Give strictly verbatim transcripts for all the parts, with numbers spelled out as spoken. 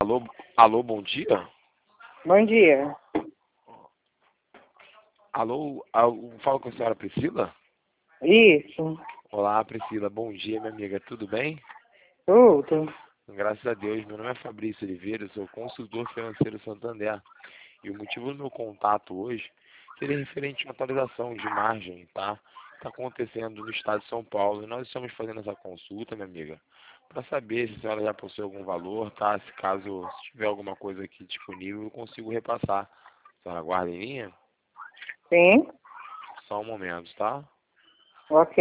Alô, alô, bom dia? Bom dia. Alô, alô, falo com a senhora Priscila? Isso, Olá, Priscila, bom dia, minha amiga, tudo bem? tudo. Graças a Deus, meu nome é Fabrício Oliveira, eu sou consultor financeiro Santander. E o motivo do meu contato hoje seria referente a uma atualização de margem, tá? Está acontecendo no estado de São Paulo e nós estamos fazendo essa consulta, minha amiga, para saber se a senhora já possui algum valor, tá? Se caso se tiver alguma coisa aqui disponível, eu consigo repassar. A senhora aguarda em linha? Sim, Só um momento, tá? ok.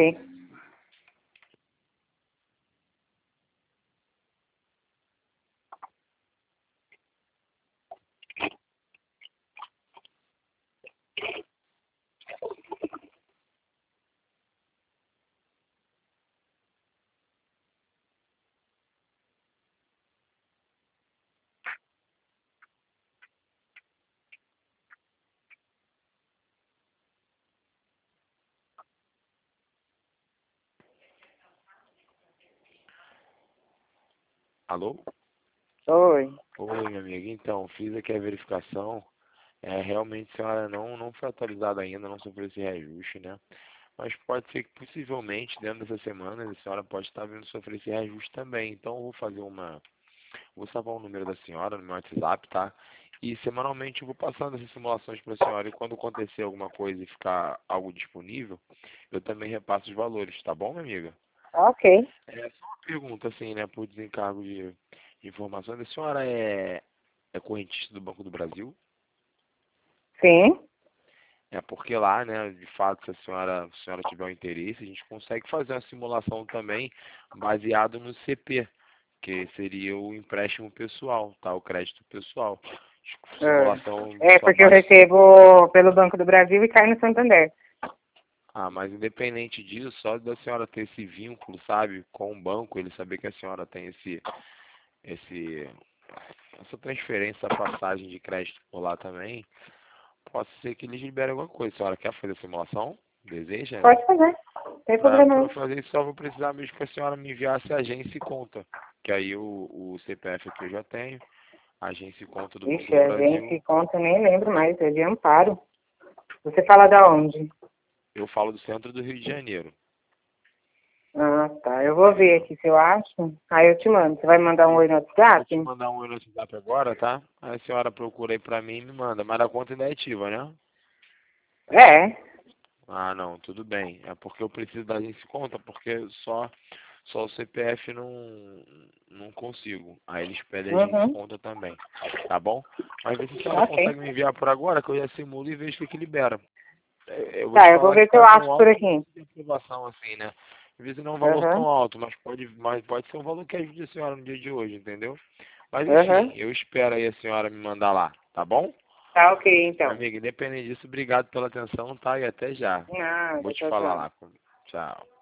Alô? Oi. Oi, minha amiga. Então, fiz aqui a verificação. É, realmente a senhora não, não foi atualizada ainda, não sofreu esse reajuste, né? Mas pode ser que possivelmente dentro dessa semana a senhora pode estar vindo sofrer esse reajuste também. Então eu vou fazer uma. Vou salvar o número da senhora no meu WhatsApp, tá? E semanalmente eu vou passando essas simulações para a senhora. E quando acontecer alguma coisa e ficar algo disponível, eu também repasso os valores, tá bom, minha amiga? Ok. É só uma pergunta, assim, né, por desencargo de, de informações. A senhora é, é correntista do Banco do Brasil? Sim. É porque lá, né, de fato, se a senhora, se a senhora tiver um interesse, a gente consegue fazer uma simulação também baseado no C P, que seria o empréstimo pessoal, tá? O crédito pessoal. Ah, Simulação É, só porque eu basta. recebo pelo Banco do Brasil e cai no Santander. Ah, mas independente disso, só da senhora ter esse vínculo, sabe, com o banco, ele saber que a senhora tem esse, esse, essa transferência, essa passagem de crédito por lá também, pode ser que eles liberem alguma coisa. A senhora quer fazer a simulação? Deseja, né? Pode fazer. Não tem Para problema não. fazer isso, só vou precisar mesmo que a senhora me enviasse a agência e conta. Que aí o, o C P F aqui eu já tenho, a agência e conta do Banco Ixi, do a gente Brasil. conta, nem lembro mais. É de Amparo. Você fala da onde? Eu falo do centro do Rio de Janeiro. Ah, tá. Eu vou ver aqui se eu acho. Aí eu te mando. Você vai me mandar um oi no Vou te WhatsApp? mandar um oi no WhatsApp agora, tá? Aí a senhora procura aí pra mim e me manda. Mas a conta ainda é ativa, né? É. Ah, não, tudo bem. É porque eu preciso da agência e conta, porque só, só o C P F não, não consigo. Aí eles pedem agência e Uhum. conta também. Tá bom? Mas vê se a senhora Ok. consegue me enviar por agora, que eu já simulo e vejo o que que libera. É, eu vou te Tá, eu vou falar que ver se eu tá tão acho por alto que não aqui. precisa de aprovação assim, né? Às vezes não é um valor tão Uhum. alto, mas pode, mas pode ser um valor que ajude a senhora no dia de hoje, entendeu? Mas enfim, Uhum. eu espero aí a senhora me mandar lá, tá bom? Tá ok, Minha então. amiga, independente disso, obrigado pela atenção, tá? E até já. Nada, Vou te tchau, falar tchau. lá. Tchau.